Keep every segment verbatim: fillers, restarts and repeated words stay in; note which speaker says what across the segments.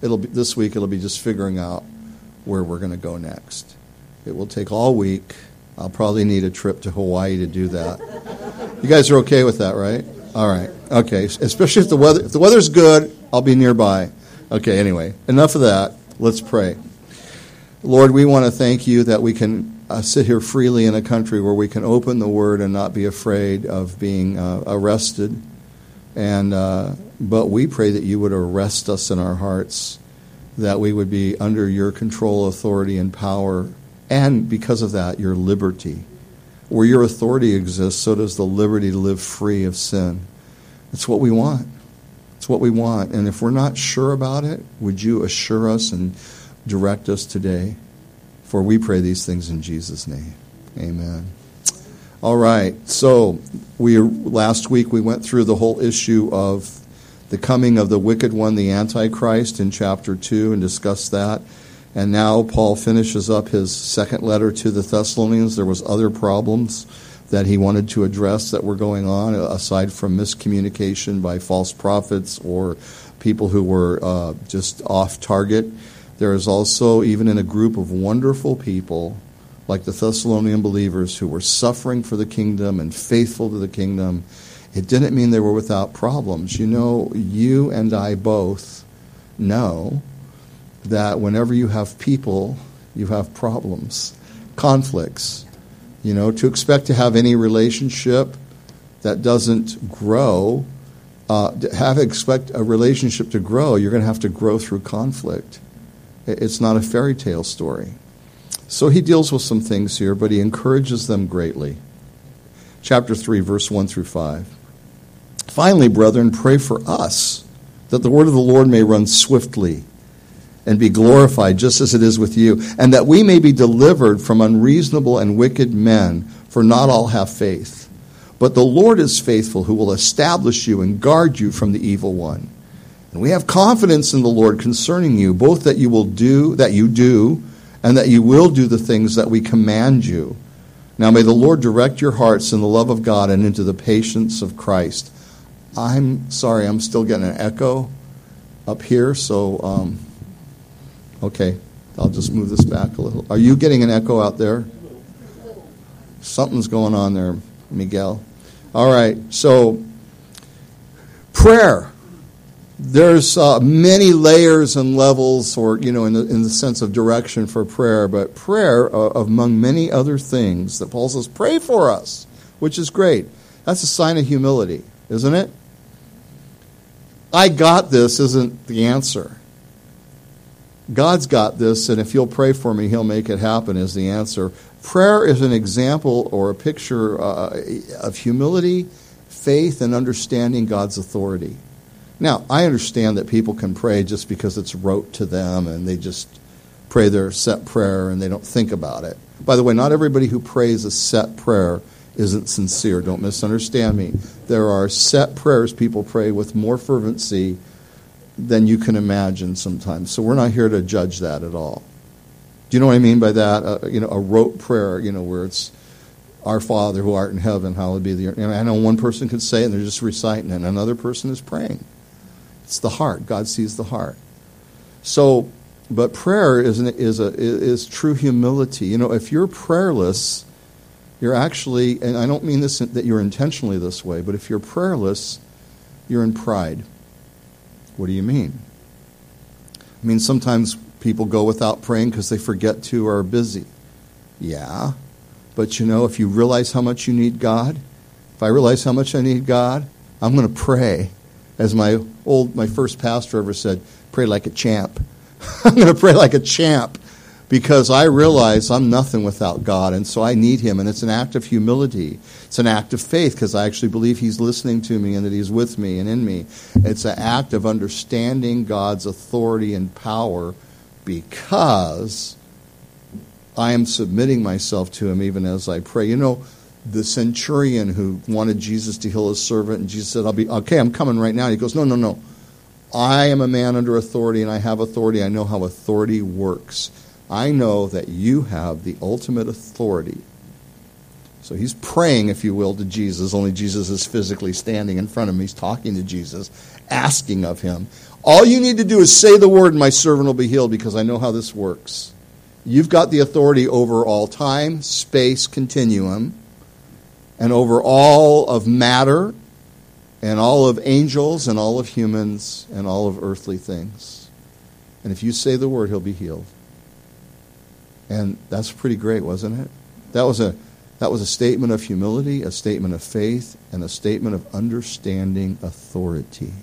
Speaker 1: it'll be, this week it'll be just figuring out where we're going to go next. It will take all week. I'll probably need a trip to Hawaii to do that. You guys are okay with that, right? All right. Okay. Especially if the weather if the weather's good, I'll be nearby. Okay, anyway, enough of that. Let's pray. Lord, we want to thank you that we can uh, sit here freely in a country where we can open the Word and not be afraid of being uh, arrested. And uh, but we pray that you would arrest us in our hearts, that we would be under your control, authority, and power, and because of that, your liberty. Where your authority exists, so does the liberty to live free of sin. It's what we want. It's what we want. And if we're not sure about it, would you assure us and direct us today? For we pray these things in Jesus' name. Amen. All right. So we last week we went through the whole issue of the coming of the wicked one, the Antichrist, in chapter two, and discussed that. And now Paul finishes up his second letter to the Thessalonians. There was other problems that he wanted to address that were going on, aside from miscommunication by false prophets or people who were uh, just off target. There is also, even in a group of wonderful people, like the Thessalonian believers who were suffering for the kingdom and faithful to the kingdom, it didn't mean they were without problems. You know, you and I both know that whenever you have people, you have problems, conflicts. You know, to expect to have any relationship that doesn't grow, uh, to have expect a relationship to grow, you're going to have to grow through conflict. It's not a fairy tale story. So he deals with some things here, but he encourages them greatly. Chapter three, verse one through five. Finally, brethren, pray for us, that the word of the Lord may run swiftly and be glorified just as it is with you, and that we may be delivered from unreasonable and wicked men, for not all have faith. But the Lord is faithful, who will establish you and guard you from the evil one. And we have confidence in the Lord concerning you, both that you will do, that you do, and that you will do the things that we command you. Now may the Lord direct your hearts in the love of God and into the patience of Christ. I'm sorry, I'm still getting an echo up here, so... Um, Okay, I'll just move this back a little. Are you getting an echo out there? Something's going on there, Miguel. All right, so prayer. There's uh, many layers and levels, or you know, in the in the sense of direction for prayer. But prayer, uh, among many other things, that Paul says, pray for us, which is great. That's a sign of humility, isn't it? I got this isn't the answer. God's got this, and if you'll pray for me, he'll make it happen, is the answer. Prayer is an example or a picture uh, of humility, faith, and understanding God's authority. Now, I understand that people can pray just because it's rote to them, and they just pray their set prayer, and they don't think about it. By the way, not everybody who prays a set prayer isn't sincere. Don't misunderstand me. There are set prayers people pray with more fervency than you can imagine sometimes. So we're not here to judge that at all. Do you know what I mean by that? Uh, you know, a rote prayer, you know, where it's, Our Father who art in heaven, hallowed be the... You know, I know one person could say it and they're just reciting it, and another person is praying. It's the heart. God sees the heart. So, but prayer is an, is a is true humility. You know, if you're prayerless, you're actually, and I don't mean this that you're intentionally this way, but if you're prayerless, you're in pride. What do you mean? I mean, sometimes people go without praying because they forget to or are busy. Yeah. But you know, if you realize how much you need God, if I realize how much I need God, I'm going to pray. As my old, my first pastor ever said, pray like a champ. I'm going to pray like a champ because I realize I'm nothing without God, and so I need him. And it's an act of humility. It's an act of faith because I actually believe he's listening to me and that he's with me and in me. It's an act of understanding God's authority and power because I am submitting myself to him even as I pray. You know, the centurion who wanted Jesus to heal his servant, and Jesus said, I'll be, okay, I'm coming right now. And he goes, no, no, no. I am a man under authority, and I have authority. I know how authority works. I know that you have the ultimate authority. So he's praying, if you will, to Jesus, only Jesus is physically standing in front of him. He's talking to Jesus, asking of him. All you need to do is say the word and my servant will be healed, because I know how this works. You've got the authority over all time, space, continuum, and over all of matter, and all of angels, and all of humans, and all of earthly things. And if you say the word, he'll be healed. And that's pretty great, wasn't it? That was a that was a statement of humility, a statement of faith, and a statement of understanding authority.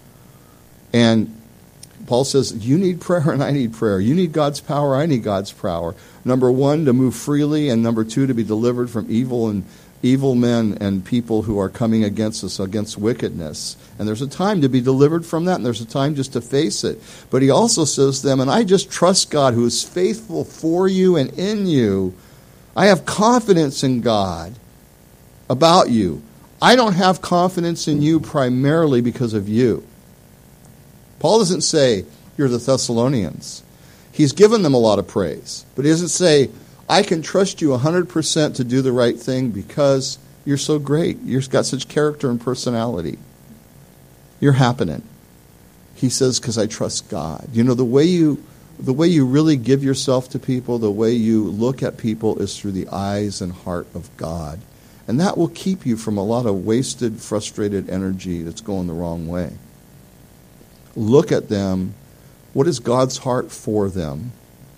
Speaker 1: And Paul says, you need prayer and I need prayer. You need God's power, I need God's power. Number one, to move freely, and number two, to be delivered from evil and evil men and people who are coming against us, against wickedness. And there's a time to be delivered from that, and there's a time just to face it. But he also says to them, and I just trust God who is faithful for you and in you. I have confidence in God about you. I don't have confidence in you primarily because of you. Paul doesn't say, you're the Thessalonians. He's given them a lot of praise. But he doesn't say, I can trust you one hundred percent to do the right thing because you're so great. You've got such character and personality. You're happening. He says, because I trust God. You know, the way you the way you really give yourself to people, the way you look at people is through the eyes and heart of God. And that will keep you from a lot of wasted, frustrated energy that's going the wrong way. Look at them. What is God's heart for them?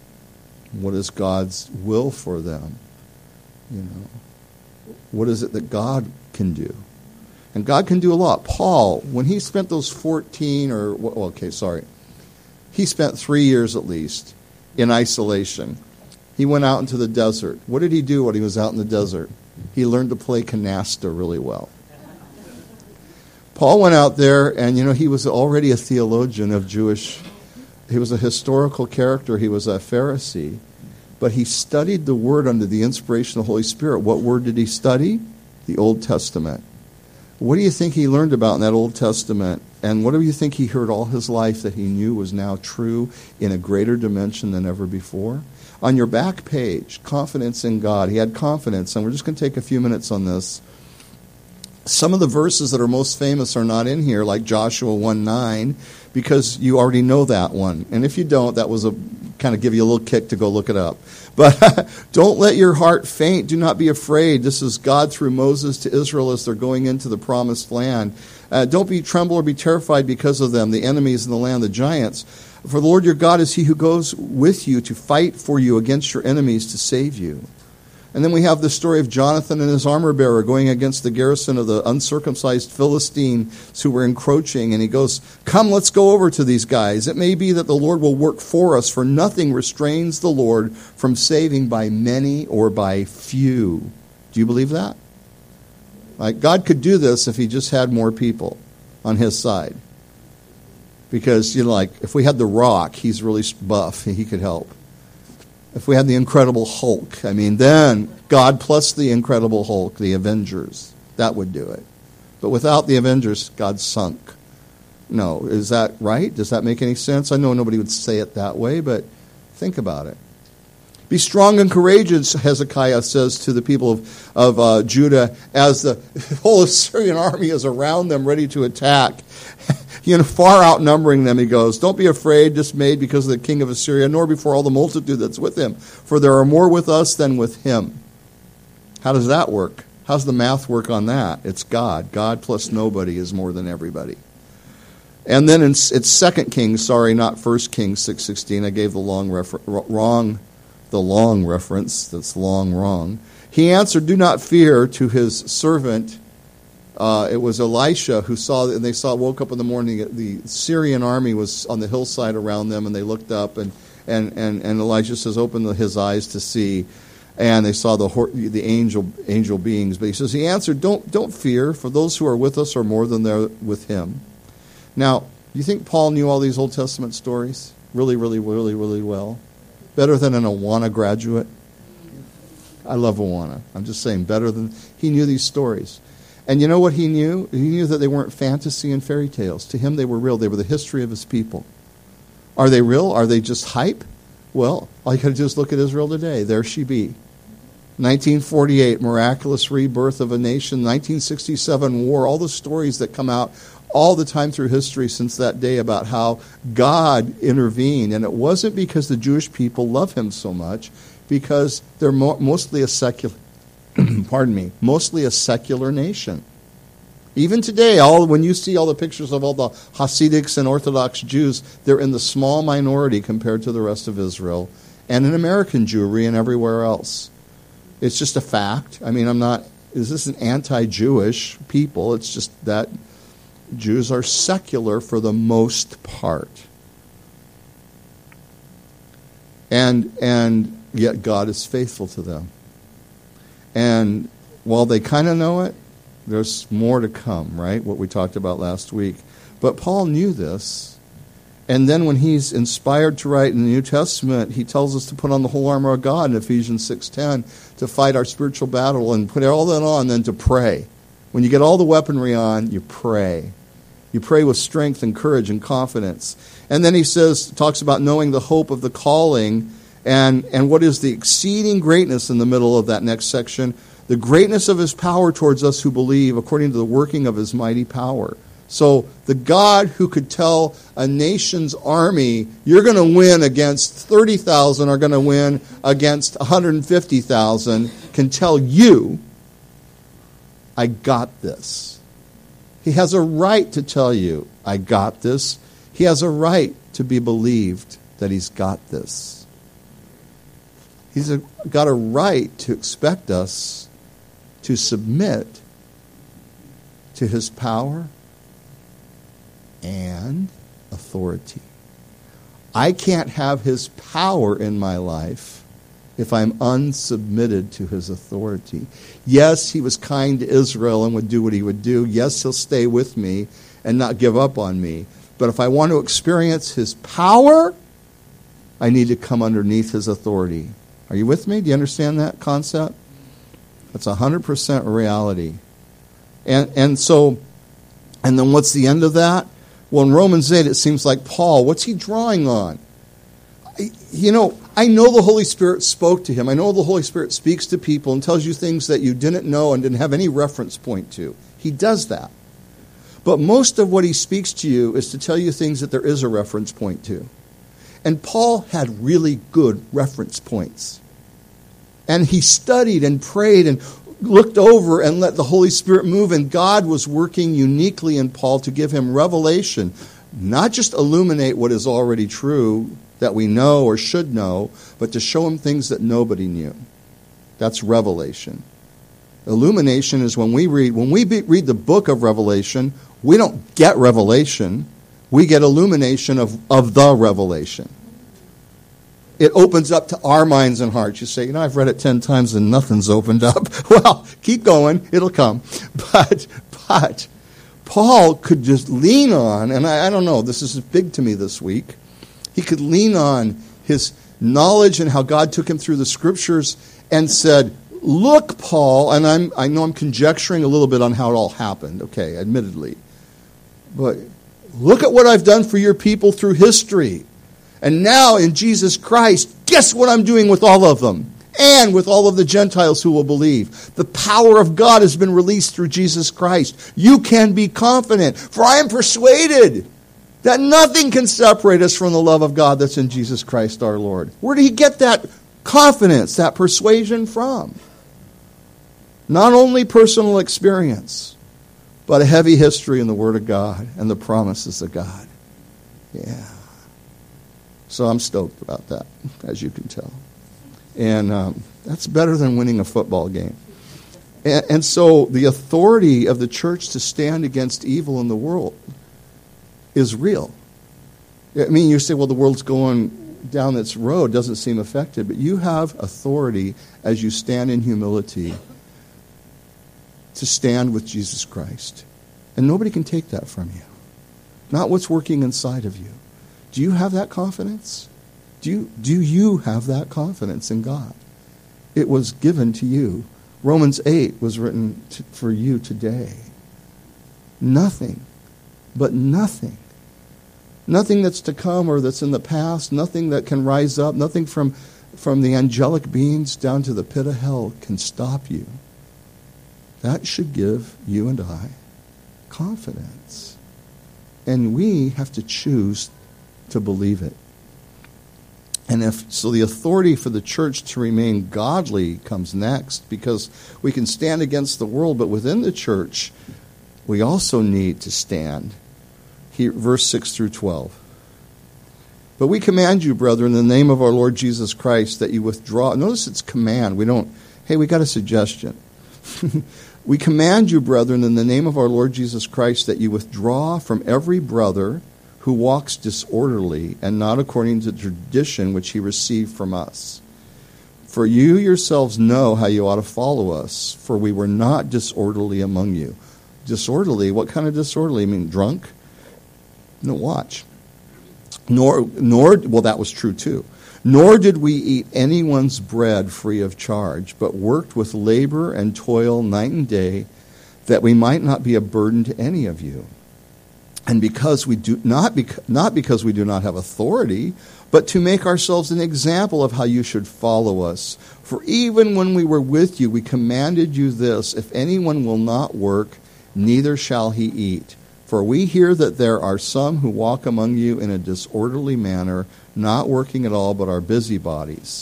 Speaker 1: What is God's will for them? You know, what is it that God can do? And God can do a lot. Paul, when he spent those fourteen or, well, okay, sorry. He spent three years at least in isolation. He went out into the desert. What did he do when he was out in the desert? He learned to play canasta really well. Paul went out there, and, you know, he was already a theologian of Jewish, he was a historical character, he was a Pharisee, but he studied the Word under the inspiration of the Holy Spirit. What Word did he study? The Old Testament. What do you think he learned about in that Old Testament? And what do you think he heard all his life that he knew was now true in a greater dimension than ever before? On your back page, confidence in God. He had confidence, and we're just going to take a few minutes on this. Some of the verses that are most famous are not in here, like Joshua one nine, because you already know that one. And if you don't, that was a kind of give you a little kick to go look it up. But don't let your heart faint. Do not be afraid. This is God through Moses to Israel as they're going into the promised land. Uh, don't be tremble or be terrified because of them, the enemies in the land, the giants. For the Lord your God is he who goes with you to fight for you against your enemies to save you. And then we have the story of Jonathan and his armor bearer going against the garrison of the uncircumcised Philistines who were encroaching. And he goes, come, let's go over to these guys. It may be that the Lord will work for us, for nothing restrains the Lord from saving by many or by few. Do you believe that? Like, God could do this if he just had more people on his side. Because, you know, like, if we had The Rock, he's really buff, he could help. If we had the Incredible Hulk, I mean, then God plus the Incredible Hulk, the Avengers, that would do it. But without the Avengers, God's sunk. No, is that right? Does that make any sense? I know nobody would say it that way, but think about it. Be strong and courageous, Hezekiah says to the people of, of uh, Judah, as the whole Assyrian army is around them ready to attack. You know, far outnumbering them, he goes, don't be afraid, dismayed because of the king of Assyria, nor before all the multitude that's with him. For there are more with us than with him. How does that work? How's the math work on that? It's God. God plus nobody is more than everybody. And then in, it's Second Kings, sorry, not First Kings six sixteen. I gave the long refer- wrong, the long reference. That's long wrong. He answered, do not fear, to his servant. Uh, it was Elisha who saw, and they saw, woke up in the morning, the Syrian army was on the hillside around them, and they looked up, and and, and, and Elisha says, open his eyes to see, and they saw the the angel angel beings. But he says, he answered, don't don't fear, for those who are with us are more than they're with him. Now, do you think Paul knew all these Old Testament stories really, really, really, really well? Better than an Awana graduate? I love Awana. I'm just saying, better than, he knew these stories. And you know what he knew? He knew that they weren't fantasy and fairy tales. To him, they were real. They were the history of his people. Are they real? Are they just hype? Well, all you got to do is look at Israel today. There she be. nineteen forty-eight, miraculous rebirth of a nation. nineteen sixty-seven, war. All the stories that come out all the time through history since that day about how God intervened. And it wasn't because the Jewish people love him so much, because they're mo- mostly a secular, pardon me, mostly a secular nation. Even today, all when you see all the pictures of all the Hasidics and Orthodox Jews, they're in the small minority compared to the rest of Israel and in American Jewry and everywhere else. It's just a fact. I mean, I'm not, is this an anti-Jewish people? It's just that Jews are secular for the most part. And and yet God is faithful to them. And while they kind of know it, there's more to come, right? What we talked about last week. But Paul knew this. And then when he's inspired to write in the New Testament, he tells us to put on the whole armor of God in Ephesians six ten to fight our spiritual battle and put all that on, then to pray. When you get all the weaponry on, you pray. You pray with strength and courage and confidence. And then he says, talks about knowing the hope of the calling and, and what is the exceeding greatness in the middle of that next section. The greatness of his power towards us who believe, according to the working of his mighty power. So the God who could tell a nation's army, you're going to win against thirty thousand, are going to win against one hundred fifty thousand, can tell you, I got this. He has a right to tell you, I got this. He has a right to be believed that he's got this. He's a, got a right to expect us to submit to his power and authority. I can't have his power in my life if I'm unsubmitted to his authority. Yes, he was kind to Israel and would do what he would do. Yes, he'll stay with me and not give up on me. But if I want to experience his power, I need to come underneath his authority. Are you with me? Do you understand that concept? That's one hundred percent reality. And and so, and then what's the end of that? Well, in Romans eight, it seems like Paul, what's he drawing on? You know, I know the Holy Spirit spoke to him. I know the Holy Spirit speaks to people and tells you things that you didn't know and didn't have any reference point to. He does that. But most of what he speaks to you is to tell you things that there is a reference point to. And Paul had really good reference points. And he studied and prayed and looked over and let the Holy Spirit move. And God was working uniquely in Paul to give him revelation. Not just illuminate what is already true that we know or should know, but to show him things that nobody knew. That's revelation. Illumination is when we read, when we be, read the book of Revelation, we don't get revelation. We get illumination of, of the revelation. It opens up to our minds and hearts. You say, you know, I've read it ten times and nothing's opened up. Well, keep going. It'll come. But, but, Paul could just lean on, and I, I don't know, this is big to me this week. He could lean on his knowledge and how God took him through the scriptures and said, look, Paul, and I'm, I know I'm conjecturing a little bit on how it all happened, okay, admittedly. But look at what I've done for your people through history. And now in Jesus Christ, guess what I'm doing with all of them? And with all of the Gentiles who will believe. The power of God has been released through Jesus Christ. You can be confident, for I am persuaded that nothing can separate us from the love of God that's in Jesus Christ our Lord. Where did he get that confidence, that persuasion from? Not only personal experience, but a heavy history in the Word of God and the promises of God. Yeah. So I'm stoked about that, as you can tell. And um, that's better than winning a football game. And, and so the authority of the church to stand against evil in the world is real. I mean, you say, well, the world's going down its road, doesn't seem affected. But you have authority as you stand in humility to stand with Jesus Christ. And nobody can take that from you. Not what's working inside of you. Do you have that confidence? Do you, do you have that confidence in God? It was given to you. Romans eight was written to, for you today. Nothing, but nothing. Nothing that's to come or that's in the past, nothing that can rise up, nothing from, from the angelic beings down to the pit of hell can stop you. That should give you and I confidence. And we have to choose to believe it. And if so, the authority for the church to remain godly comes next, because we can stand against the world, but within the church, we also need to stand. Here, verse six through twelve. But we command you, brethren, in the name of our Lord Jesus Christ, that you withdraw. Notice it's command. We don't, hey, we got a suggestion. We command you, brethren, in the name of our Lord Jesus Christ, that you withdraw from every brother who walks disorderly and not according to tradition which he received from us. For you yourselves know how you ought to follow us, for we were not disorderly among you. Disorderly? What kind of disorderly? I mean, drunk? No, watch. Nor, nor, well, that was true too. Nor did we eat anyone's bread free of charge, but worked with labor and toil night and day, that we might not be a burden to any of you. And because we do not, bec- not because we do not have authority, but to make ourselves an example of how you should follow us. For even when we were with you, we commanded you this: if anyone will not work, neither shall he eat. For we hear that there are some who walk among you in a disorderly manner, not working at all, but are busybodies.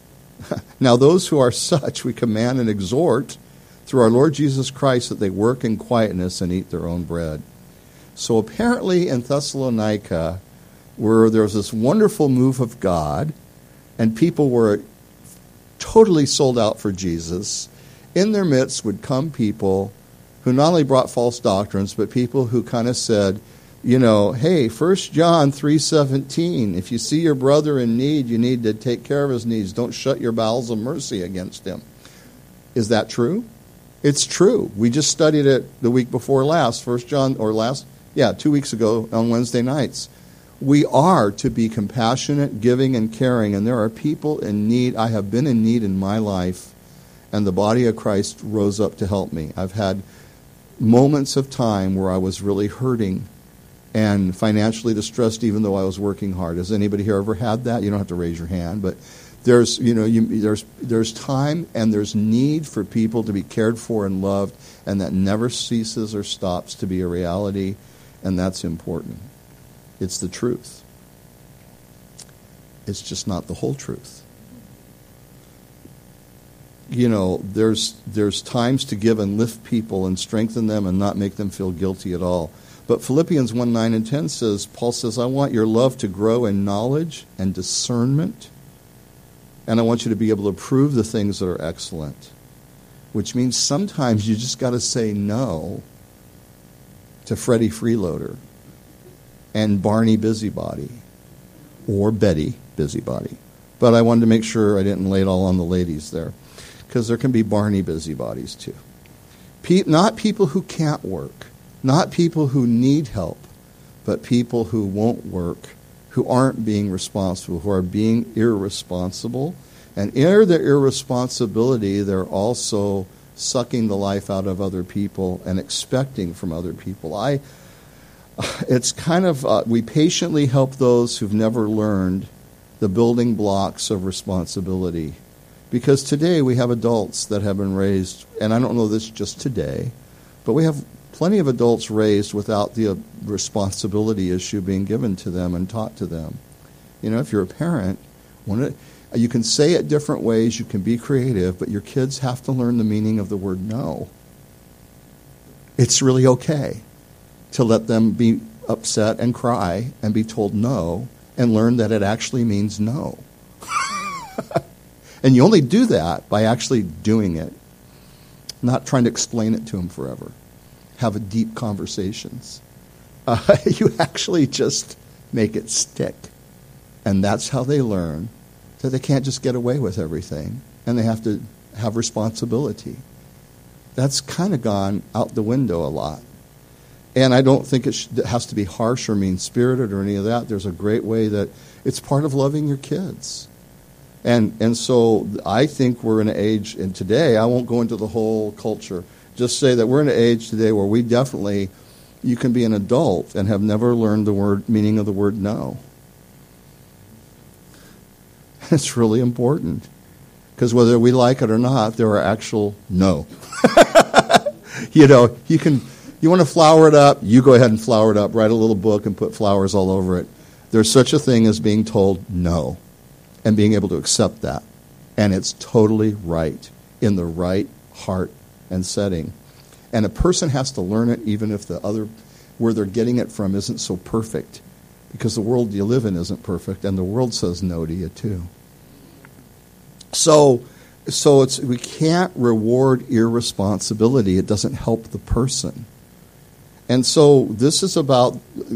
Speaker 1: Now those who are such we command and exhort through our Lord Jesus Christ that they work in quietness and eat their own bread. So apparently in Thessalonica, where there was this wonderful move of God, and people were totally sold out for Jesus, in their midst would come people who not only brought false doctrines, but people who kind of said, you know, hey, First John three seventeen, if you see your brother in need, you need to take care of his needs. Don't shut your bowels of mercy against him. Is that true? It's true. We just studied it the week before last, First John, or last, yeah, two weeks ago on Wednesday nights. We are to be compassionate, giving, and caring, and there are people in need. I have been in need in my life, and the body of Christ rose up to help me. I've had moments of time where I was really hurting and financially distressed, even though I was working hard. Has anybody here ever had that? You don't have to raise your hand, but there's, you know, you, there's there's time and there's need for people to be cared for and loved, and that never ceases or stops to be a reality, and that's important. It's the truth. It's just not the whole truth. You know, there's there's times to give and lift people and strengthen them and not make them feel guilty at all. But Philippians one, nine and ten says, Paul says, I want your love to grow in knowledge and discernment, and I want you to be able to prove the things that are excellent, which means sometimes you just got to say no to Freddie Freeloader and Barney Busybody or Betty Busybody. But I wanted to make sure I didn't lay it all on the ladies there, because there can be Barney busybodies too. Pe- not people who can't work, not people who need help, but people who won't work, who aren't being responsible, who are being irresponsible. And in their irresponsibility, they're also sucking the life out of other people and expecting from other people. I, it's kind of, uh, we patiently help those who've never learned the building blocks of responsibility. Because today we have adults that have been raised, and I don't know this just today, but we have plenty of adults raised without the responsibility issue being given to them and taught to them. You know, if you're a parent, one of, you can say it different ways, you can be creative, but your kids have to learn the meaning of the word no. It's really okay to let them be upset and cry and be told no and learn that it actually means no. And you only do that by actually doing it, not trying to explain it to them forever. Have a deep conversations. Uh, you actually just make it stick. And that's how they learn that they can't just get away with everything, and they have to have responsibility. That's kind of gone out the window a lot. And I don't think it, sh- it has to be harsh or mean-spirited or any of that. There's a great way that it's part of loving your kids. And and so I think we're in an age, and today, I won't go into the whole culture, just say that we're in an age today where we definitely, you can be an adult and have never learned the word meaning of the word no. It's really important. Because whether we like it or not, there are actual no. You know, you can, you want to flower it up, you go ahead and flower it up, write a little book and put flowers all over it. There's such a thing as being told no and being able to accept that. And it's totally right in the right heart and setting. And a person has to learn it even if the other, where they're getting it from isn't so perfect. Because the world you live in isn't perfect, and the world says no to you too. So, so it's we can't reward irresponsibility. It doesn't help the person. And so this is about,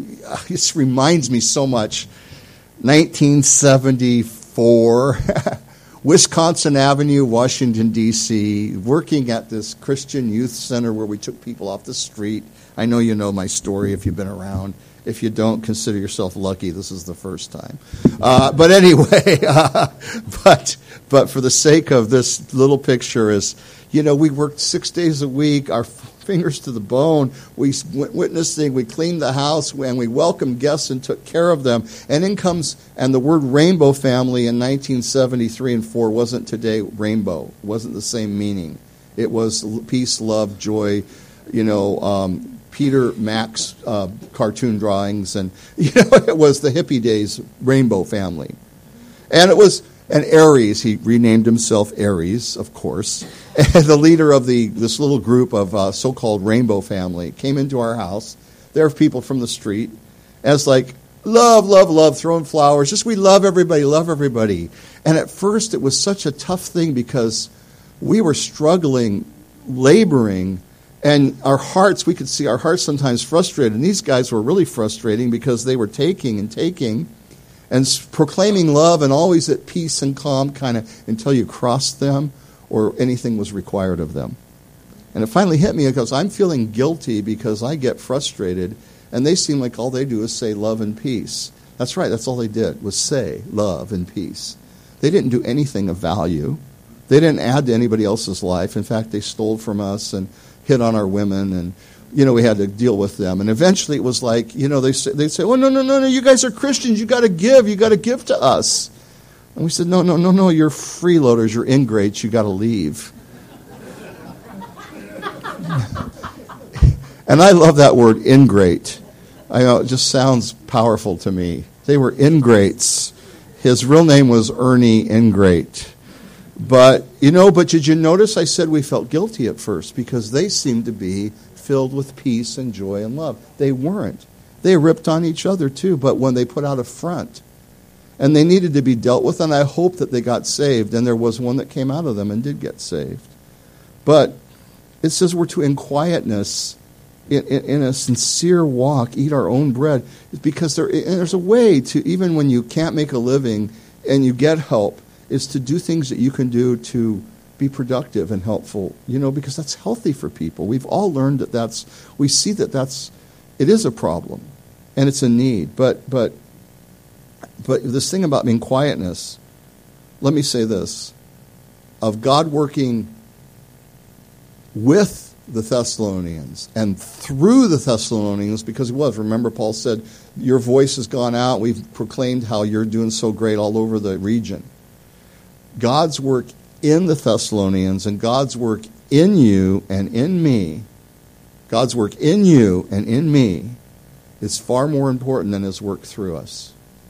Speaker 1: this reminds me so much, nineteen seventy-four, Wisconsin Avenue, Washington, D C, working at this Christian youth center where we took people off the street. I know you know my story if you've been around. If you don't, consider yourself lucky. This is the first time. Uh, but anyway, uh, but but for the sake of this little picture is, you know, we worked six days a week, our fingers to the bone. We went witnessing, we cleaned the house, and we welcomed guests and took care of them. And in comes, and the word rainbow family in nineteen seventy-three and four wasn't today rainbow. It wasn't the same meaning. It was peace, love, joy, you know, um, Peter Max uh, cartoon drawings, and you know it was the hippie days rainbow family, and it was and Aries. He renamed himself Aries, of course, and the leader of the this little group of uh, so-called rainbow family came into our house. There were people from the street, as like love, love, love, throwing flowers. Just we love everybody, love everybody. And at first, it was such a tough thing because we were struggling, laboring. And our hearts, we could see our hearts sometimes frustrated. And these guys were really frustrating because they were taking and taking and proclaiming love and always at peace and calm kind of until you crossed them or anything was required of them. And it finally hit me because I'm feeling guilty because I get frustrated and they seem like all they do is say love and peace. That's right, that's all they did was say love and peace. They didn't do anything of value. They didn't add to anybody else's life. In fact, they stole from us and hit on our women, and you know we had to deal with them. And eventually, it was like you know they say, they say, "Oh no, no, no, no! You guys are Christians. You got to give. You got to give to us." And we said, "No, no, no, no! You're freeloaders. You're ingrates. You got to leave." And I love that word, ingrate. I know it just sounds powerful to me. They were ingrates. His real name was Ernie Ingrate. But, you know, but did you notice I said we felt guilty at first because they seemed to be filled with peace and joy and love. They weren't. They ripped on each other too, but when they put out a front. And they needed to be dealt with, and I hope that they got saved, and there was one that came out of them and did get saved. But it says we're to, in quietness, in, in, in a sincere walk, eat our own bread. Because there, and there's a way to, even when you can't make a living and you get help, is to do things that you can do to be productive and helpful, you know, because that's healthy for people. We've all learned that that's, we see that that's, it is a problem, and it's a need. But, but, but this thing about being quietness, let me say this, of God working with the Thessalonians and through the Thessalonians, because he was, remember Paul said, your voice has gone out, we've proclaimed how you're doing so great all over the region. God's work in the Thessalonians and God's work in you and in me, God's work in you and in me is far more important than his work through us.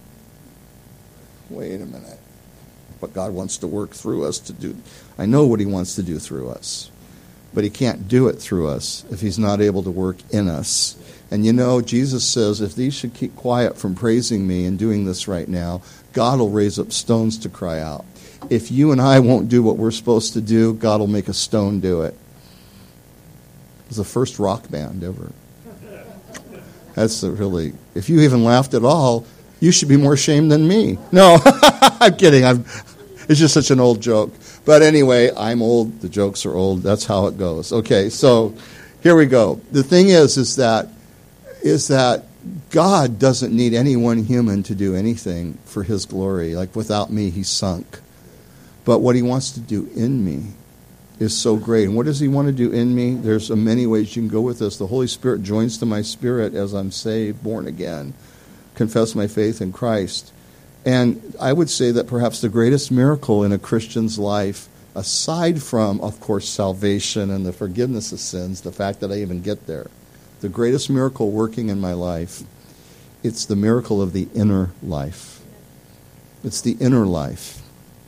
Speaker 1: Wait a minute. But God wants to work through us to do, I know what he wants to do through us, but he can't do it through us if he's not able to work in us. And you know, Jesus says, if these should keep quiet from praising me and doing this right now, God will raise up stones to cry out. If you and I won't do what we're supposed to do, God will make a stone do it. It was the first rock band ever. That's a really, if you even laughed at all, you should be more ashamed than me. No, I'm kidding. I'm, it's just such an old joke. But anyway, I'm old. The jokes are old. That's how it goes. Okay, so here we go. The thing is, is that, is that God doesn't need any one human to do anything for his glory. Like without me, he's sunk. But what he wants to do in me is so great. And what does he want to do in me? There's so many ways you can go with this. The Holy Spirit joins to my spirit as I'm saved, born again, confess my faith in Christ. And I would say that perhaps the greatest miracle in a Christian's life, aside from, of course, salvation and the forgiveness of sins, the fact that I even get there, the greatest miracle working in my life, it's the miracle of the inner life. It's the inner life.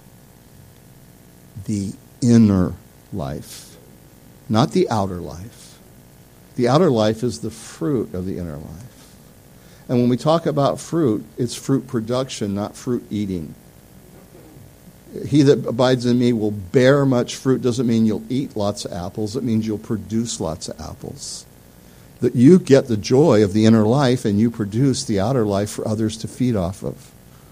Speaker 1: The inner life. Not the outer life. The outer life is the fruit of the inner life. And when we talk about fruit, it's fruit production, not fruit eating. He that abides in me will bear much fruit. Doesn't mean you'll eat lots of apples. It means you'll produce lots of apples. That you get the joy of the inner life and you produce the outer life for others to feed off of.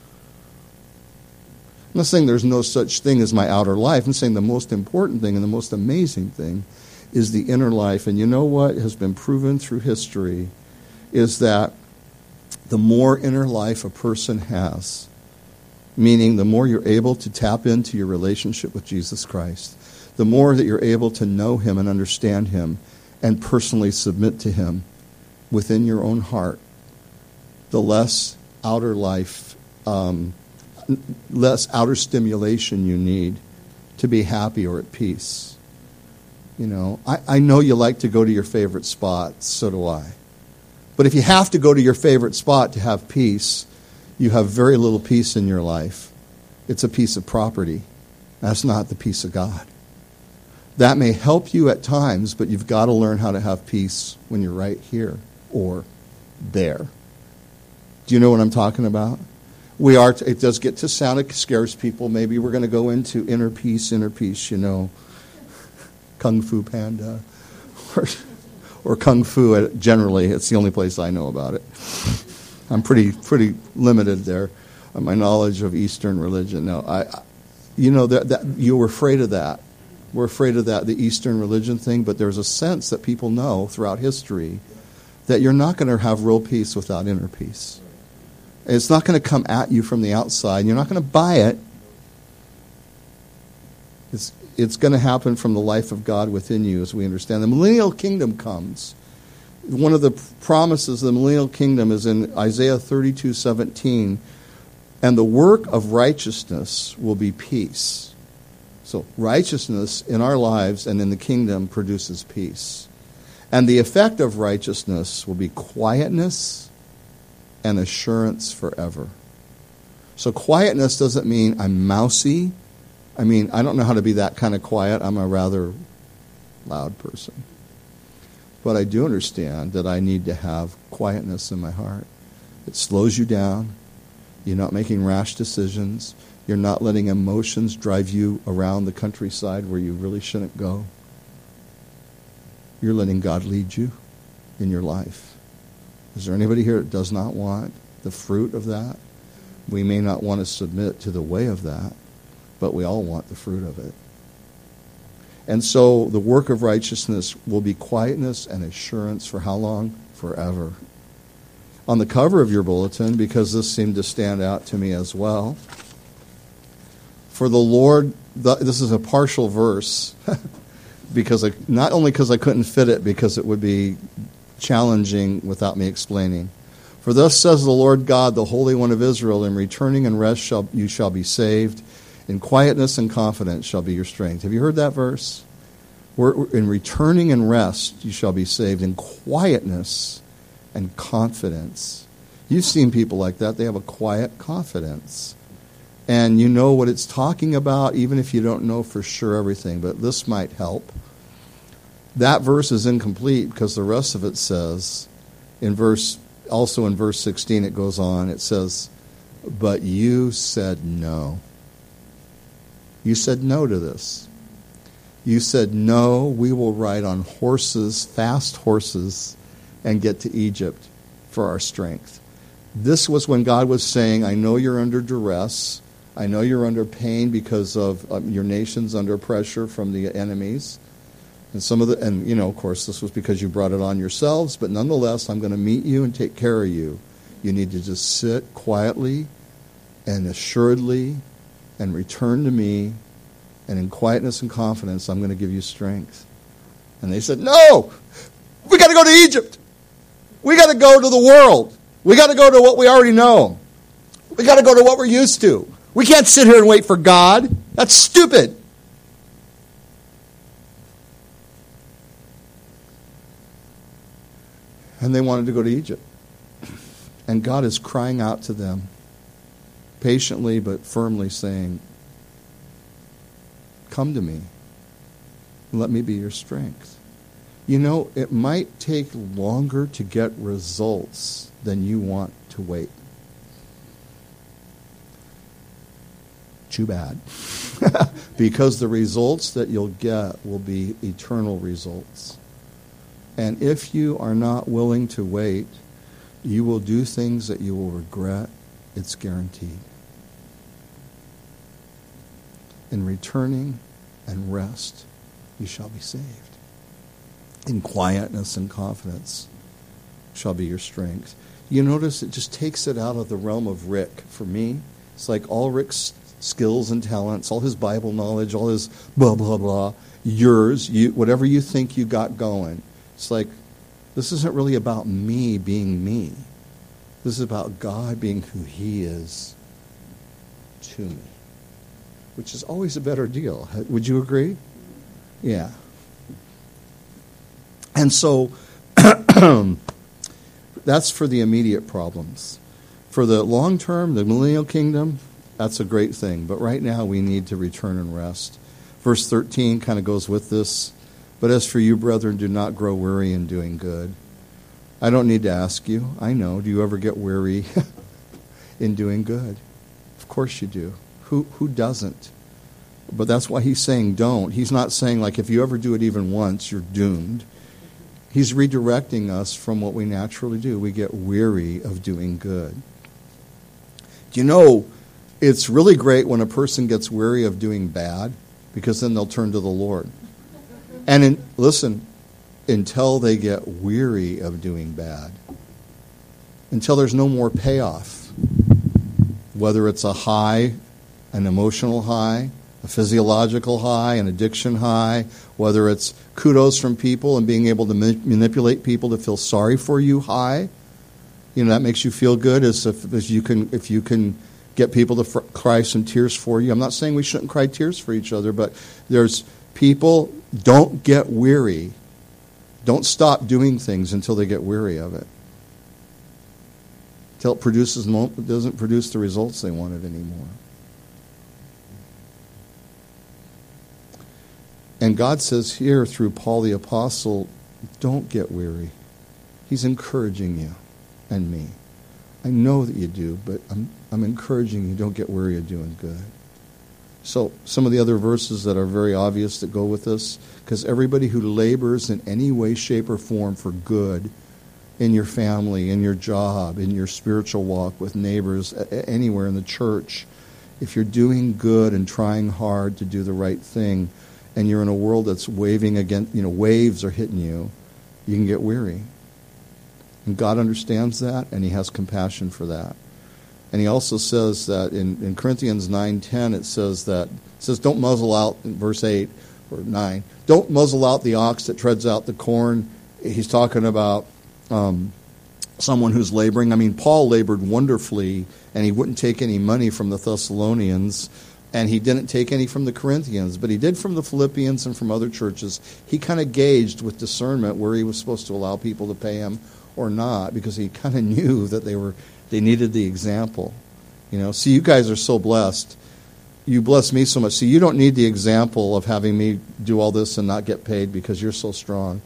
Speaker 1: I'm not saying there's no such thing as my outer life. I'm saying the most important thing and the most amazing thing is the inner life. And you know what has been proven through history is that the more inner life a person has, meaning the more you're able to tap into your relationship with Jesus Christ, the more that you're able to know him and understand him and personally submit to him within your own heart, the less outer life, um, less outer stimulation you need to be happy or at peace. You know, I, I know you like to go to your favorite spot, so do I. But if you have to go to your favorite spot to have peace, you have very little peace in your life. It's a piece of property. That's not the peace of God. That may help you at times, but you've got to learn how to have peace when you're right here or there. Do you know what I'm talking about? We are. It does get to sound, it scares people. Maybe we're going to go into inner peace, inner peace, you know, Kung Fu Panda, or, or Kung Fu. Generally, it's the only place I know about it. I'm pretty pretty limited there on my knowledge of Eastern religion. No, I, you know, that, that you were afraid of that. We're afraid of that, the Eastern religion thing. But there's a sense that people know throughout history that you're not going to have real peace without inner peace. It's not going to come at you from the outside. You're not going to buy it. It's it's going to happen from the life of God within you, as we understand. The millennial kingdom comes. One of the promises of the millennial kingdom is in Isaiah thirty-two seventeen, and the work of righteousness will be peace. So righteousness in our lives and in the kingdom produces peace. And the effect of righteousness will be quietness and assurance forever. So quietness doesn't mean I'm mousy. I mean, I don't know how to be that kind of quiet. I'm a rather loud person. But I do understand that I need to have quietness in my heart. It slows you down. You're not making rash decisions. You're not letting emotions drive you around the countryside where you really shouldn't go. You're letting God lead you in your life. Is there anybody here that does not want the fruit of that? We may not want to submit to the way of that, but we all want the fruit of it. And so the work of righteousness will be quietness and assurance for how long? Forever. On the cover of your bulletin, because this seemed to stand out to me as well, for the Lord, the, this is a partial verse, because I, not only because I couldn't fit it, because it would be challenging without me explaining. For thus says the Lord God, the Holy One of Israel, in returning and rest shall you shall be saved. In quietness and confidence shall be your strength. Have you heard that verse? We're, in returning and rest you shall be saved. In quietness and confidence. You've seen people like that. They have a quiet confidence. And you know what it's talking about, even if you don't know for sure everything. But this might help. That verse is incomplete because the rest of it says, in verse, also in verse sixteen it goes on, it says, but you said no. You said no to this. You said, no, we will ride on horses, fast horses, and get to Egypt for our strength. This was when God was saying, I know you're under duress. I know you're under pain because of um, your nation's under pressure from the enemies. And some of the, and you know, of course, this was because you brought it on yourselves, but nonetheless, I'm going to meet you and take care of you. You need to just sit quietly and assuredly and return to me, and in quietness and confidence, I'm going to give you strength. And they said, no, we got to go to Egypt. We got to go to the world. We got to go to what we already know. We got to go to what we're used to. We can't sit here and wait for God. That's stupid. And they wanted to go to Egypt. And God is crying out to them, patiently but firmly saying, come to me. Let me be your strength. You know, it might take longer to get results than you want to wait. Too bad. Because the results that you'll get will be eternal results. And if you are not willing to wait, you will do things that you will regret. It's guaranteed. In returning and rest, you shall be saved. In quietness and confidence shall be your strength. You notice it just takes it out of the realm of Rick. For me, it's like all Rick's skills and talents, all his Bible knowledge, all his blah, blah, blah, yours, you, whatever you think you got going. It's like, this isn't really about me being me. This is about God being who he is to me, which is always a better deal. Would you agree? Yeah. And so, that's for the immediate problems. For the long term, the millennial kingdom, that's a great thing. But right now, we need to return and rest. Verse thirteen kind of goes with this. But as for you, brethren, do not grow weary in doing good. I don't need to ask you. I know. Do you ever get weary in doing good? Of course you do. Who who doesn't? But that's why he's saying don't. He's not saying, like, if you ever do it even once, you're doomed. He's redirecting us from what we naturally do. We get weary of doing good. Do you know, it's really great when a person gets weary of doing bad, because then they'll turn to the Lord. And in, listen, until they get weary of doing bad, until there's no more payoff, whether it's a high, an emotional high, a physiological high, an addiction high, whether it's kudos from people and being able to ma- manipulate people to feel sorry for you high, you know, that makes you feel good as if, as you can, if you can get people to fr- cry some tears for you. I'm not saying we shouldn't cry tears for each other, but there's people, don't get weary. Don't stop doing things until they get weary of it. Until it produces, it doesn't produce the results they wanted anymore. And God says here through Paul the Apostle, don't get weary. He's encouraging you and me. I know that you do, but I'm, I'm encouraging you, don't get weary of doing good. So some of the other verses that are very obvious that go with this, because everybody who labors in any way, shape, or form for good in your family, in your job, in your spiritual walk with neighbors, anywhere in the church, if you're doing good and trying hard to do the right thing, and you're in a world that's waving against, you know, waves are hitting you, you can get weary. And God understands that, and he has compassion for that. And he also says that in, in Corinthians nine ten, it says that, it says, don't muzzle out, in verse eight or nine, don't muzzle out the ox that treads out the corn. He's talking about um, someone who's laboring. I mean, Paul labored wonderfully, and he wouldn't take any money from the Thessalonians, and he didn't take any from the Corinthians, but he did from the Philippians and from other churches. He kind of gauged with discernment where he was supposed to allow people to pay him or not, because he kind of knew that they were they needed the example. You know, see, you guys are so blessed. You bless me so much. See, you don't need the example of having me do all this and not get paid because you're so strong.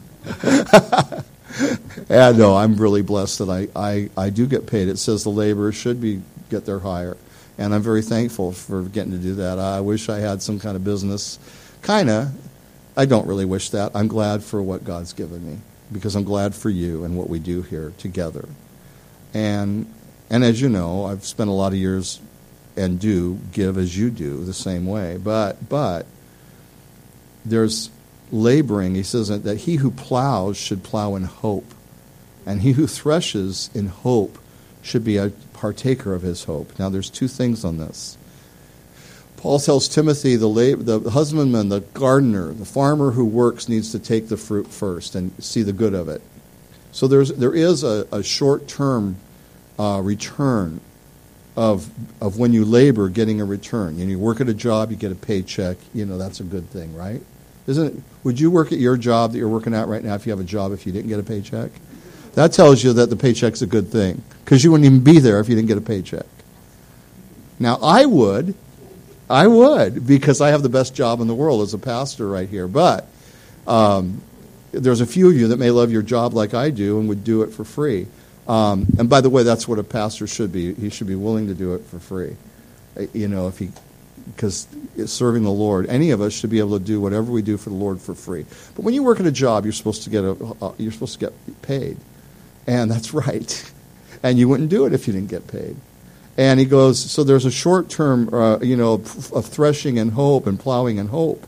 Speaker 1: Yeah, no, I'm really blessed that I, I, I do get paid. It says the laborers should be get their hire. And I'm very thankful for getting to do that. I wish I had some kind of business. Kind of. I don't really wish that. I'm glad for what God's given me, because I'm glad for you and what we do here together. And and as you know, I've spent a lot of years and do give as you do the same way. But but there's laboring. He says that he who plows should plow in hope, and he who threshes in hope should be a partaker of his hope. Now, there's two things on this. Paul tells Timothy, the, lab, the husbandman, the gardener, the farmer who works needs to take the fruit first and see the good of it. So there's there is a, a short-term uh, return of of when you labor getting a return. You know, you work at a job, you get a paycheck. You know, that's a good thing, right? Isn't it? Would you work at your job that you're working at right now if you have a job if you didn't get a paycheck? That tells you that the paycheck's a good thing, because you wouldn't even be there if you didn't get a paycheck. Now, I would. I would, because I have the best job in the world as a pastor right here. But um, there's a few of you that may love your job like I do and would do it for free. Um, and by the way, that's what a pastor should be. He should be willing to do it for free. You know, if he, because serving the Lord, any of us should be able to do whatever we do for the Lord for free. But when you work at a job, you're supposed to get a, uh, you're supposed to get paid, and that's right. And you wouldn't do it if you didn't get paid. And he goes, so there's a short term, uh, you know, of threshing and hope and plowing and hope.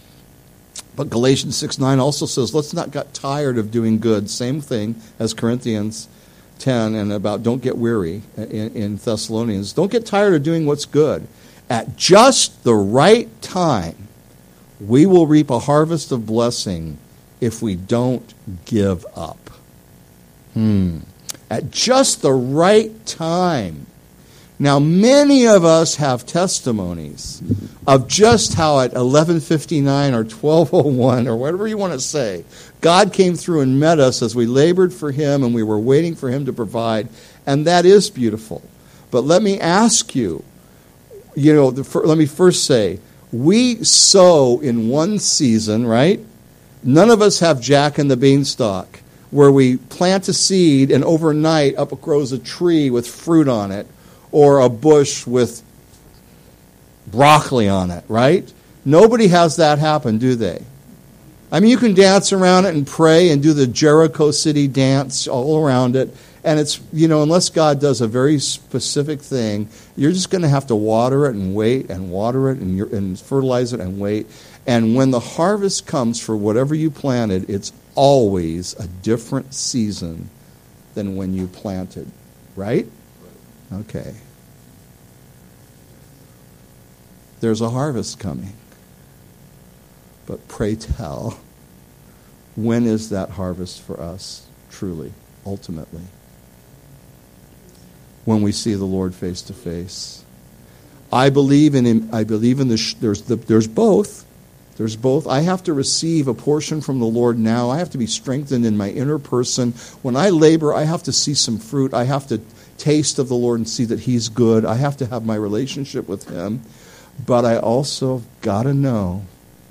Speaker 1: But Galatians six nine also says, let's not get tired of doing good. Same thing as Corinthians ten and about don't get weary in, in Thessalonians. Don't get tired of doing what's good. At just the right time, we will reap a harvest of blessing if we don't give up. Hmm. At just the right time. Now, many of us have testimonies of just how at eleven fifty-nine or twelve oh one or whatever you want to say, God came through and met us as we labored for Him and we were waiting for Him to provide, and that is beautiful. But let me ask you, you know, the, let me first say, we sow in one season, right? None of us have Jack and the Beanstalk, where we plant a seed and overnight up grows a tree with fruit on it, or a bush with broccoli on it, right? Nobody has that happen, do they? I mean, you can dance around it and pray and do the Jericho City dance all around it, and it's, you know, unless God does a very specific thing, you're just going to have to water it and wait and water it and, you're, and fertilize it and wait. And when the harvest comes for whatever you planted, it's always a different season than when you planted, right? Okay. There's a harvest coming. But pray tell, when is that harvest for us, truly, ultimately? When we see the Lord face to face. I believe in him, I believe in the, sh- there's the, there's both. There's both. I have to receive a portion from the Lord now. I have to be strengthened in my inner person. When I labor, I have to see some fruit. I have to taste of the Lord and see that He's good. I have to have my relationship with Him. But I also got to know,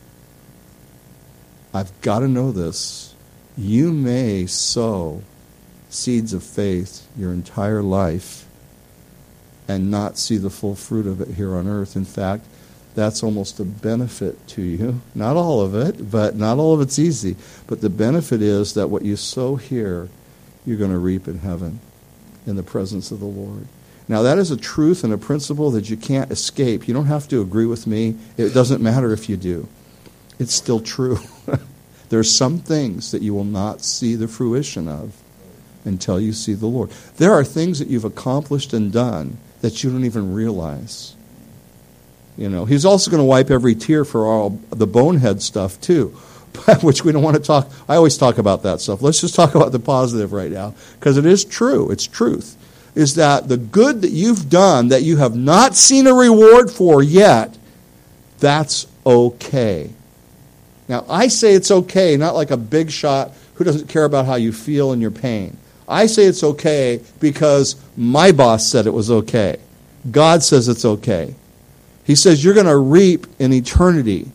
Speaker 1: I've got to know this. You may sow seeds of faith your entire life and not see the full fruit of it here on earth. In fact, that's almost a benefit to you. Not all of it, but not all of it's easy. But the benefit is that what you sow here, you're going to reap in heaven, in the presence of the Lord. Now, that is a truth and a principle that you can't escape. You don't have to agree with me. It doesn't matter if you do. It's still true. There are some things that you will not see the fruition of until you see the Lord. There are things that you've accomplished and done that you don't even realize. You know, He's also going to wipe every tear for all the bonehead stuff too, which we don't want to talk. I always talk about that stuff. Let's just talk about the positive right now, because it is true. It's truth. Is that the good that you've done that you have not seen a reward for yet, that's okay. Now, I say it's okay, not like a big shot who doesn't care about how you feel in your pain. I say it's okay because my boss said it was okay. God says it's okay. He says you're going to reap in eternity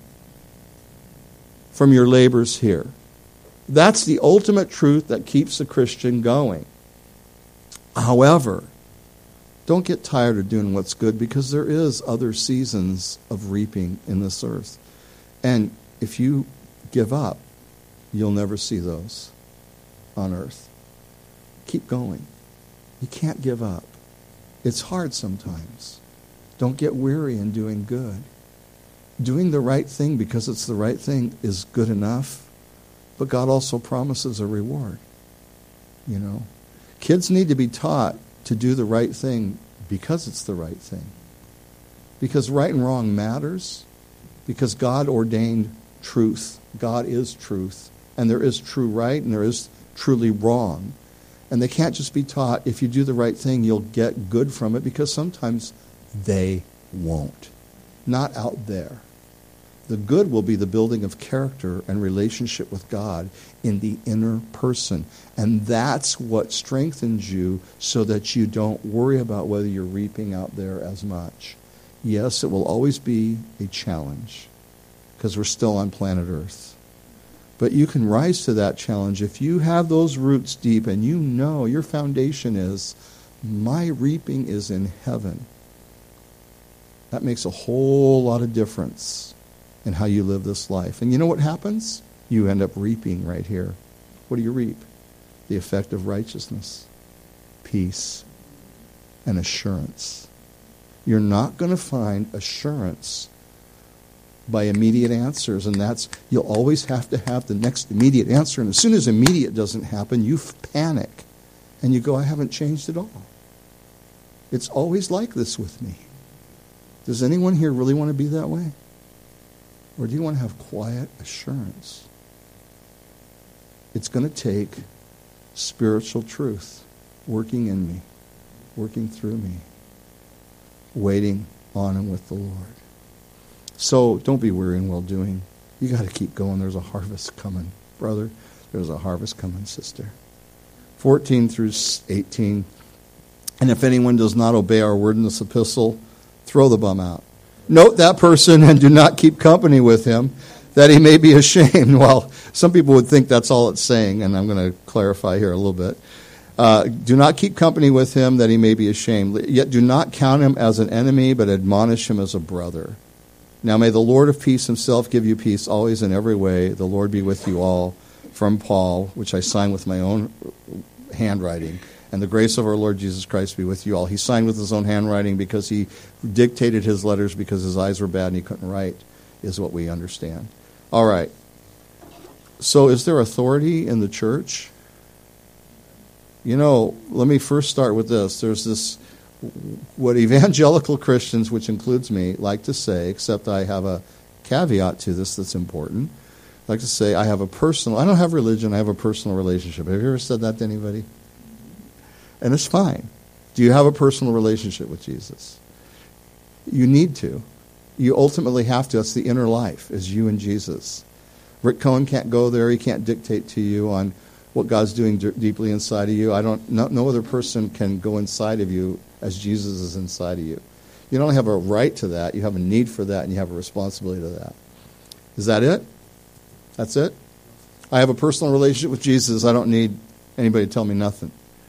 Speaker 1: from your labors here. That's the ultimate truth that keeps a Christian going. However, don't get tired of doing what's good, because there is other seasons of reaping in this earth. And if you give up, you'll never see those on earth. Keep going. You can't give up. It's hard sometimes. Don't get weary in doing good. Doing the right thing because it's the right thing is good enough, but God also promises a reward. You know, kids need to be taught to do the right thing because it's the right thing. Because right and wrong matters. Because God ordained truth. God is truth. And there is true right and there is truly wrong. And they can't just be taught, if you do the right thing, you'll get good from it, because sometimes they won't. Not out there. The good will be the building of character and relationship with God in the inner person. And that's what strengthens you so that you don't worry about whether you're reaping out there as much. Yes, it will always be a challenge because we're still on planet Earth. But you can rise to that challenge if you have those roots deep and you know your foundation is, my reaping is in heaven. That makes a whole lot of difference in how you live this life. And you know what happens? You end up reaping right here. What do you reap? The effect of righteousness, peace, and assurance. You're not going to find assurance by immediate answers, and that's, you'll always have to have the next immediate answer, and as soon as immediate doesn't happen, you panic, and you go, I haven't changed at all. It's always like this with me. Does anyone here really want to be that way? Or do you want to have quiet assurance? It's going to take spiritual truth working in me, working through me, waiting on and with the Lord. So don't be weary in well-doing. You got to keep going. There's a harvest coming, brother. There's a harvest coming, sister. fourteen through eighteen. And if anyone does not obey our word in this epistle, throw the bum out. Note that person and do not keep company with him, that he may be ashamed. Well, some people would think that's all it's saying, and I'm going to clarify here a little bit. Uh, do not keep company with him, that he may be ashamed. Yet do not count him as an enemy, but admonish him as a brother. Now may the Lord of peace himself give you peace always in every way. The Lord be with you all. From Paul, which I sign with my own handwriting. And the grace of our Lord Jesus Christ be with you all. He signed with his own handwriting because he dictated his letters because his eyes were bad and he couldn't write, is what we understand. All right. So is there authority in the church? You know, let me first start with this. There's this, what evangelical Christians, which includes me, like to say, except I have a caveat to this that's important. I like to say I have a personal, I don't have religion, I have a personal relationship. Have you ever said that to anybody? And it's fine. Do you have a personal relationship with Jesus? You need to. You ultimately have to. It's the inner life, is you and Jesus. Rick Cohen can't go there. He can't dictate to you on what God's doing d- deeply inside of you. I don't. No, no other person can go inside of you as Jesus is inside of you. You don't have a right to that. You have a need for that, and you have a responsibility to that. Is that it? That's it? I have a personal relationship with Jesus. I don't need anybody to tell me nothing.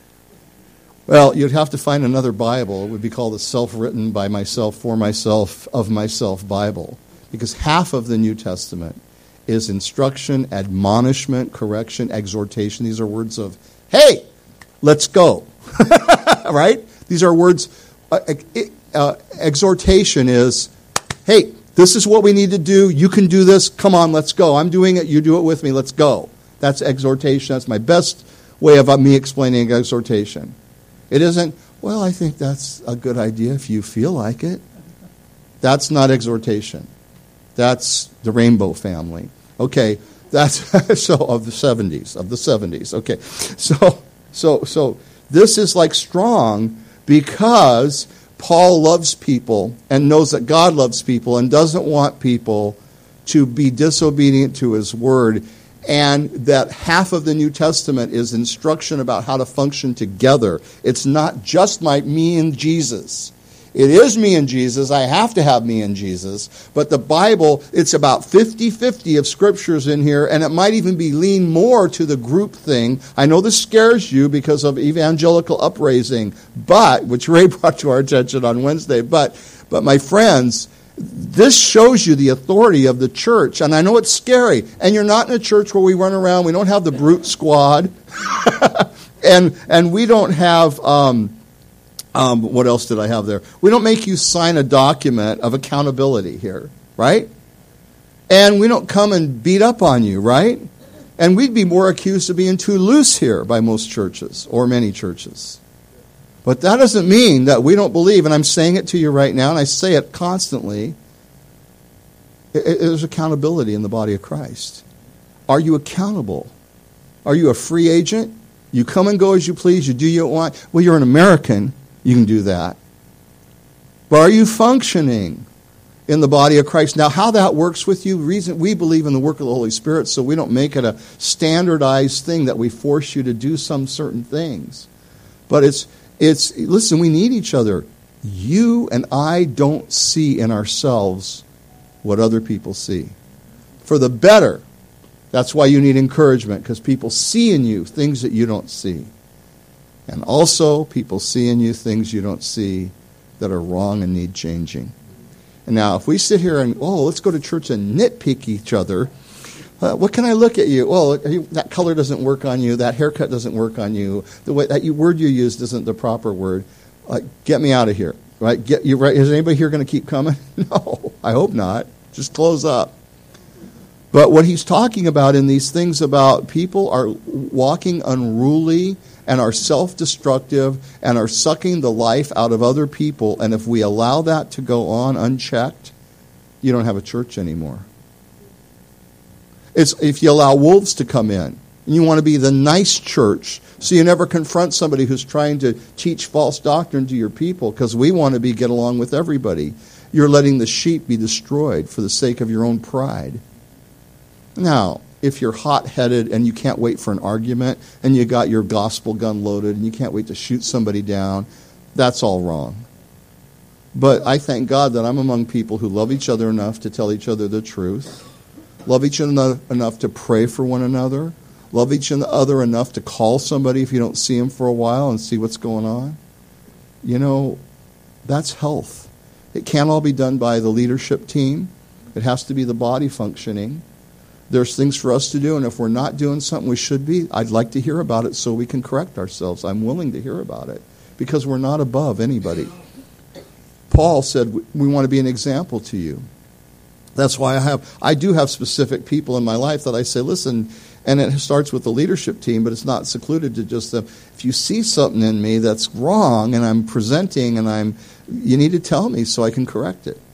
Speaker 1: Well, you'd have to find another Bible. It would be called the self-written by myself, for myself, of myself Bible. Because half of the New Testament is instruction, admonishment, correction, exhortation. These are words of, hey, let's go. Right? These are words, uh, uh, exhortation is, hey, this is what we need to do. You can do this. Come on, let's go. I'm doing it. You do it with me. Let's go. That's exhortation. That's my best way of me explaining exhortation. It isn't, well, I think that's a good idea if you feel like it. That's not exhortation. That's the Rainbow Family. Okay, that's so of the seventies, of the seventies. Okay, so so so this is like strong because Paul loves people and knows that God loves people and doesn't want people to be disobedient to his word, and that half of the New Testament is instruction about how to function together. It's not just my me and Jesus. It is me and Jesus. I have to have me and Jesus. But the Bible, it's about fifty-fifty of scriptures in here, and it might even be lean more to the group thing. I know this scares you because of evangelical upraising, but, which Ray brought to our attention on Wednesday, but, but my friends, this shows you the authority of the church. And I know it's scary. And you're not in a church where we run around. We don't have the brute squad. and and we don't have, um, um, what else did I have there? We don't make you sign a document of accountability here, right? And we don't come and beat up on you, right? And we'd be more accused of being too loose here by most churches, or many churches. But that doesn't mean that we don't believe, and I'm saying it to you right now, and I say it constantly, there's accountability in the body of Christ. Are you accountable? Are you a free agent? You come and go as you please. You do what you want. Well, you're an American. You can do that. But are you functioning in the body of Christ? Now, how that works with you, reason we believe in the work of the Holy Spirit, so we don't make it a standardized thing that we force you to do some certain things. But it's, it's listen, we need each other. You and I don't see in ourselves what other people see. For the better. That's why you need encouragement, because people see in you things that you don't see. And also, people see in you things you don't see that are wrong and need changing. And now, if we sit here and, oh, let's go to church and nitpick each other, uh, what can I look at you? Well, that color doesn't work on you. That haircut doesn't work on you. The way that you, word you used isn't the proper word. Uh, get me out of here. Right? Get you right. Is anybody here going to keep coming? No, I hope not. Just close up. But what he's talking about in these things about people are walking unruly and are self-destructive and are sucking the life out of other people, and if we allow that to go on unchecked, you don't have a church anymore. It's if you allow wolves to come in, and you want to be the nice church, so you never confront somebody who's trying to teach false doctrine to your people, because we want to be get along with everybody. You're letting the sheep be destroyed for the sake of your own pride. Now, if you're hot-headed and you can't wait for an argument and you got your gospel gun loaded and you can't wait to shoot somebody down, that's all wrong. But I thank God that I'm among people who love each other enough to tell each other the truth, love each other enough to pray for one another, love each other enough to call somebody if you don't see them for a while and see what's going on. You know, that's health. It can't all be done by the leadership team. It has to be the body functioning. There's things for us to do, and if we're not doing something we should be, I'd like to hear about it so we can correct ourselves. I'm willing to hear about it because we're not above anybody. Paul said, we want to be an example to you. That's why I have, I do have specific people in my life that I say, listen, and it starts with the leadership team, but it's not secluded to just them. If you see something in me that's wrong and I'm presenting and I'm, you need to tell me so I can correct it.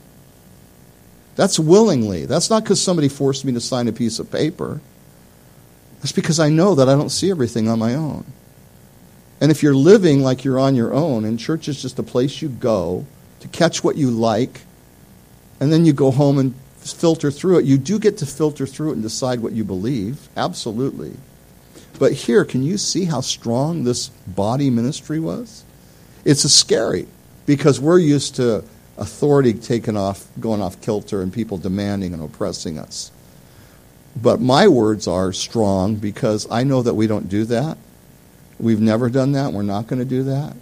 Speaker 1: That's willingly. That's not because somebody forced me to sign a piece of paper. That's because I know that I don't see everything on my own. And if you're living like you're on your own, and church is just a place you go to catch what you like, and then you go home and filter through it, you do get to filter through it and decide what you believe. Absolutely. But here, can you see how strong this body ministry was? It's a scary, because we're used to authority taken off, going off kilter, and people demanding and oppressing us. But my words are strong because I know that we don't do that. We've never done that. We're not going to do that.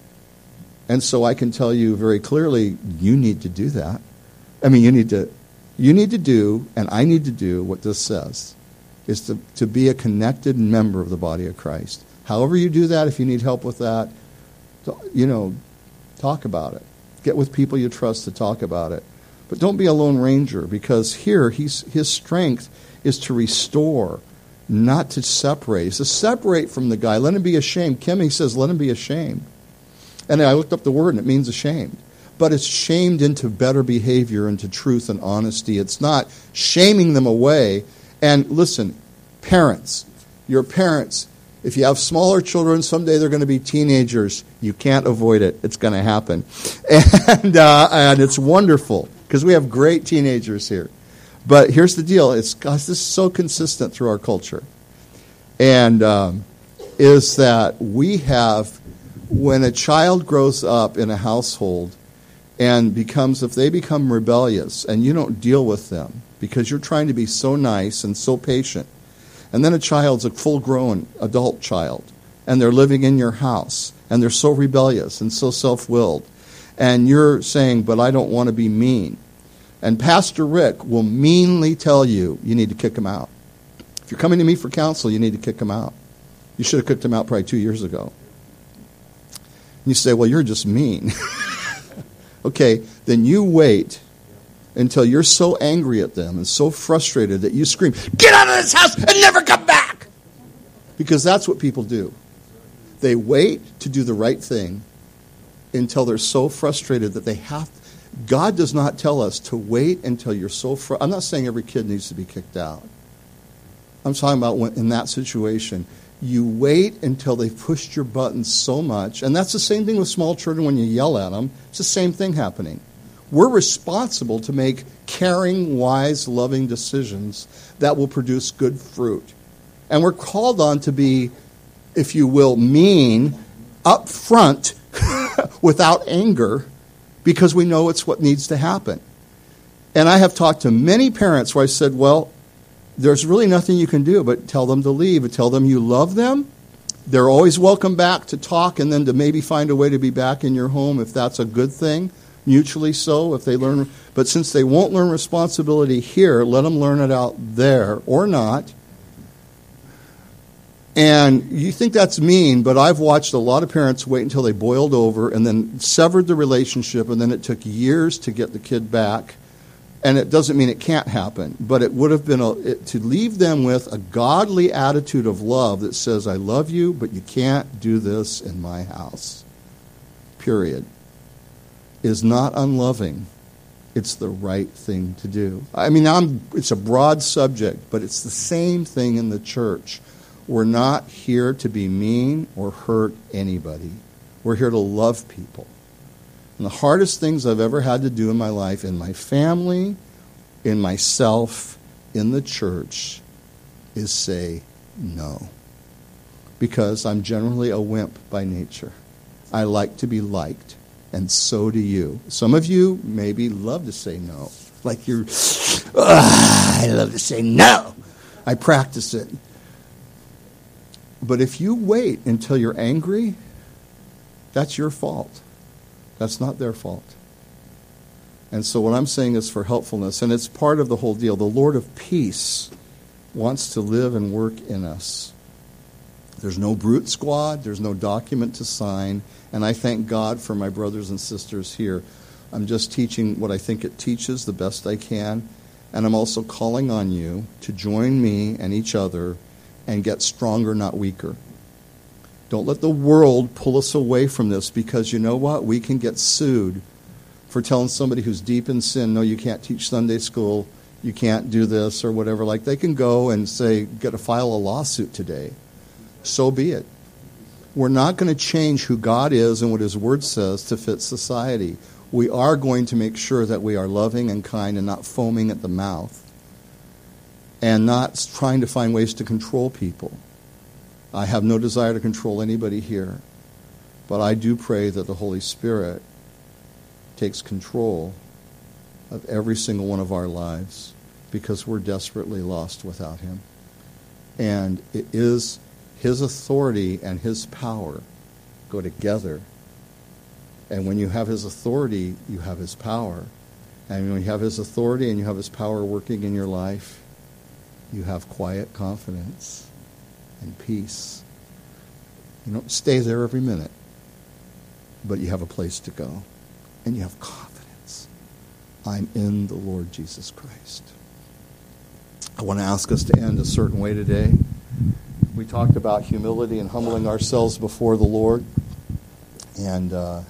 Speaker 1: And so I can tell you very clearly, you need to do that. I mean, you need to, you need to do, and I need to do what this says, is to, to be a connected member of the body of Christ. However you do that, if you need help with that, you know, talk about it. Get with people you trust to talk about it. But don't be a lone ranger, because here he's, his strength is to restore, not to separate. He says, separate from the guy. Let him be ashamed. Kim, he says, let him be ashamed. And I looked up the word, and it means ashamed. But it's shamed into better behavior, into truth and honesty. It's not shaming them away. And listen, parents, your parents, if you have smaller children, someday they're going to be teenagers. You can't avoid it. It's going to happen. And uh, and it's wonderful, because we have great teenagers here. But here's the deal. It's, gosh, this is so consistent through our culture. And um, is that we have, when a child grows up in a household and becomes, if they become rebellious and you don't deal with them because you're trying to be so nice and so patient, and then a child's a full-grown adult child, and they're living in your house, and they're so rebellious and so self-willed, and you're saying, but I don't want to be mean. And Pastor Rick will meanly tell you, you need to kick him out. If you're coming to me for counsel, you need to kick him out. You should have kicked him out probably two years ago. And you say, well, you're just mean. Okay, then you wait until you're so angry at them and so frustrated that you scream, get out of this house and never come back! Because that's what people do. They wait to do the right thing until they're so frustrated that they have. God does not tell us to wait until you're so frustrated. I'm not saying every kid needs to be kicked out. I'm talking about when, in that situation, You wait until they've pushed your buttons so much. And that's the same thing with small children when you yell at them. It's the same thing happening. We're responsible to make caring, wise, loving decisions that will produce good fruit. And we're called on to be, if you will, mean, upfront, without anger, because we know it's what needs to happen. And I have talked to many parents where I said, well, there's really nothing you can do but tell them to leave and tell them you love them. They're always welcome back to talk and then to maybe find a way to be back in your home if that's a good thing, mutually so, if they learn. But since they won't learn responsibility here, let them learn it out there or not. And you think that's mean, but I've watched a lot of parents wait until they boiled over and then severed the relationship, and then it took years to get the kid back. And it doesn't mean it can't happen, but it would have been a, it, to leave them with a godly attitude of love that says, I love you, but you can't do this in my house, period, is not unloving. It's the right thing to do. I mean, I'm, it's a broad subject, but it's the same thing in the church. We're not here to be mean or hurt anybody. We're here to love people. And the hardest things I've ever had to do in my life, in my family, in myself, in the church, is say no. Because I'm generally a wimp by nature. I like to be liked, and so do you. Some of you maybe love to say no. Like you're, I love to say no. I practice it. But if you wait until you're angry, that's your fault. That's not their fault. And so what I'm saying is for helpfulness, and it's part of the whole deal. The Lord of peace wants to live and work in us. There's no brute squad. There's no document to sign. And I thank God for my brothers and sisters here. I'm just teaching what I think it teaches the best I can. And I'm also calling on you to join me and each other and get stronger, not weaker. Don't let the world pull us away from this, because you know what? We can get sued for telling somebody who's deep in sin, no, you can't teach Sunday school, you can't do this or whatever. Like they can go and say, get to file a lawsuit today. So be it. We're not going to change who God is and what His Word says to fit society. We are going to make sure that we are loving and kind and not foaming at the mouth and not trying to find ways to control people. I have no desire to control anybody here, but I do pray that the Holy Spirit takes control of every single one of our lives, because we're desperately lost without Him. And it is His authority and His power go together. And when you have His authority, you have His power. And when you have His authority and you have His power working in your life, you have quiet confidence and peace. You don't stay there every minute, but you have a place to go. And you have confidence. I'm in the Lord Jesus Christ. I want to ask us to end a certain way today. We talked about humility and humbling ourselves before the Lord. And uh,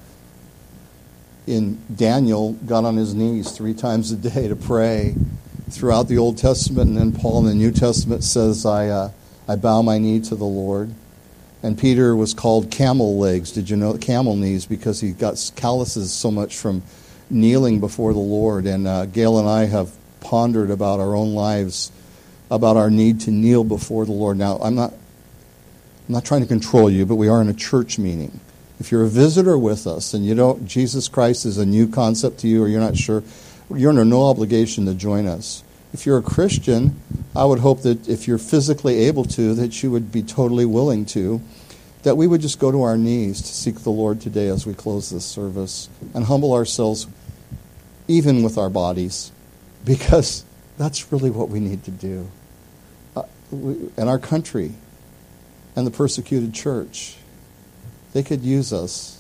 Speaker 1: in Daniel, got on his knees three times a day to pray throughout the Old Testament. And then Paul in the New Testament says, I... Uh, I bow my knee to the Lord. And Peter was called camel legs. Did you know camel knees? Because he got calluses so much from kneeling before the Lord. And uh, Gail and I have pondered about our own lives, about our need to kneel before the Lord. Now, I'm not, I'm not trying to control you, but we are in a church meeting. If you're a visitor with us and you don't, Jesus Christ is a new concept to you, or you're not sure, you're under no obligation to join us. If you're a Christian, I would hope that if you're physically able to, that you would be totally willing to, that we would just go to our knees to seek the Lord today as we close this service and humble ourselves even with our bodies, because that's really what we need to do. Uh, we, in our country and the persecuted church, they could use us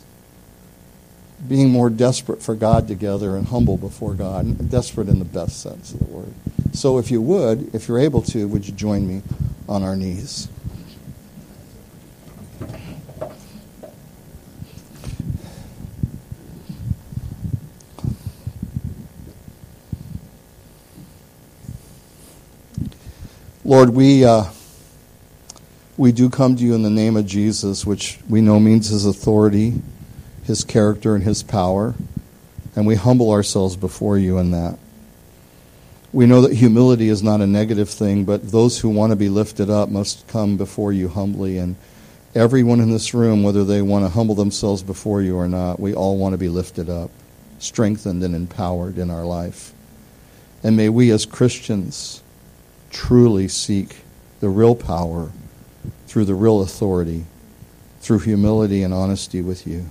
Speaker 1: being more desperate for God together and humble before God, and desperate in the best sense of the word. So if you would, if you're able to, would you join me on our knees? Lord, we uh, we do come to you in the name of Jesus, which we know means his authority, his character, and his power. And we humble ourselves before you in that. We know that humility is not a negative thing, but those who want to be lifted up must come before you humbly. And everyone in this room, whether they want to humble themselves before you or not, we all want to be lifted up, strengthened and empowered in our life. And may we as Christians truly seek the real power through the real authority, through humility and honesty with you.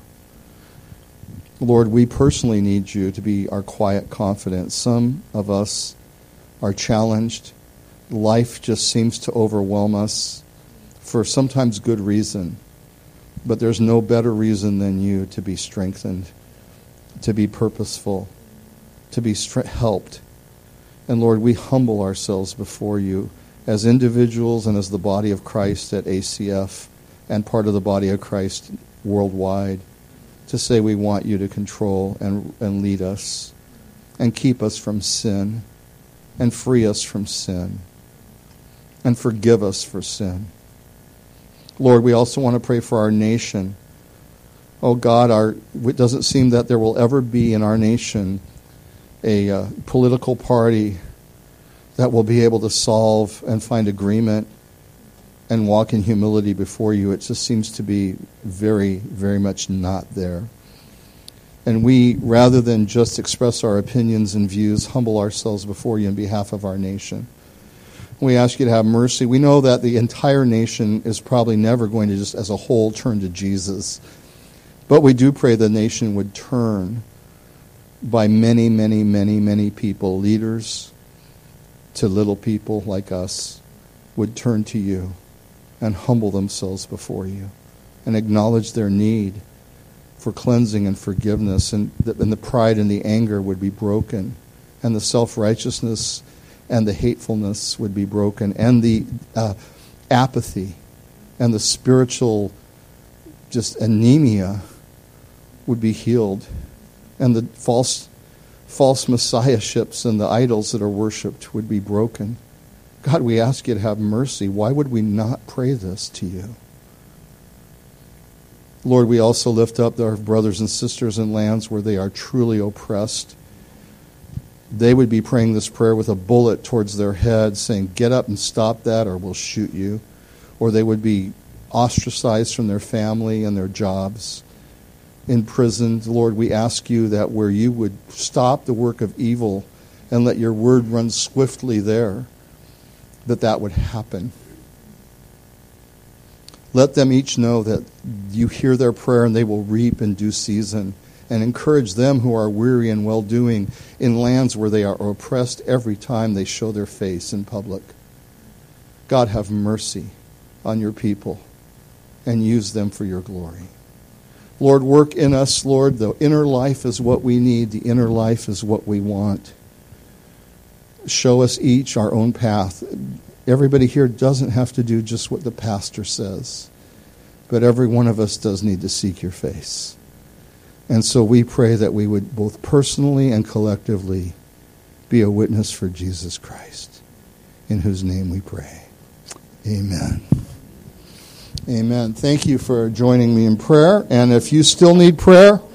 Speaker 1: Lord, we personally need you to be our quiet confidence. Some of us are challenged. Life just seems to overwhelm us for sometimes good reason. But there's no better reason than you to be strengthened, to be purposeful, to be stre- helped. And Lord, we humble ourselves before you as individuals and as the body of Christ at A C F and part of the body of Christ worldwide, to say we want you to control and, and lead us and keep us from sin and free us from sin and forgive us for sin. Lord, we also want to pray for our nation. Oh God, our, it doesn't seem that there will ever be in our nation a uh, political party that will be able to solve and find agreement and walk in humility before you. It just seems to be very, very much not there. And we, rather than just express our opinions and views, humble ourselves before you on behalf of our nation. We ask you to have mercy. We know that the entire nation is probably never going to just as a whole turn to Jesus. But we do pray the nation would turn by many, many, many, many people, leaders to little people like us, would turn to you and humble themselves before you and acknowledge their need for cleansing and forgiveness, and the, and the pride and the anger would be broken, and the self-righteousness and the hatefulness would be broken, and the uh, apathy and the spiritual just anemia would be healed, and the false false messiahships and the idols that are worshipped would be broken. God, we ask you to have mercy. Why would we not pray this to you? Lord, we also lift up our brothers and sisters in lands where they are truly oppressed. They would be praying this prayer with a bullet towards their head, saying, get up and stop that or we'll shoot you. Or they would be ostracized from their family and their jobs, imprisoned. Lord, we ask you that where you would stop the work of evil and let your word run swiftly there, that that would happen. Let them each know that you hear their prayer and they will reap in due season, and encourage them who are weary and well-doing in lands where they are oppressed every time they show their face in public. God, have mercy on your people and use them for your glory. Lord, work in us, Lord. The inner life is what we need. The inner life is what we want. Show us each our own path. Everybody here doesn't have to do just what the pastor says, but every one of us does need to seek your face. And so we pray that we would both personally and collectively be a witness for Jesus Christ, in whose name we pray. Amen. Amen. Thank you for joining me in prayer. And if you still need prayer,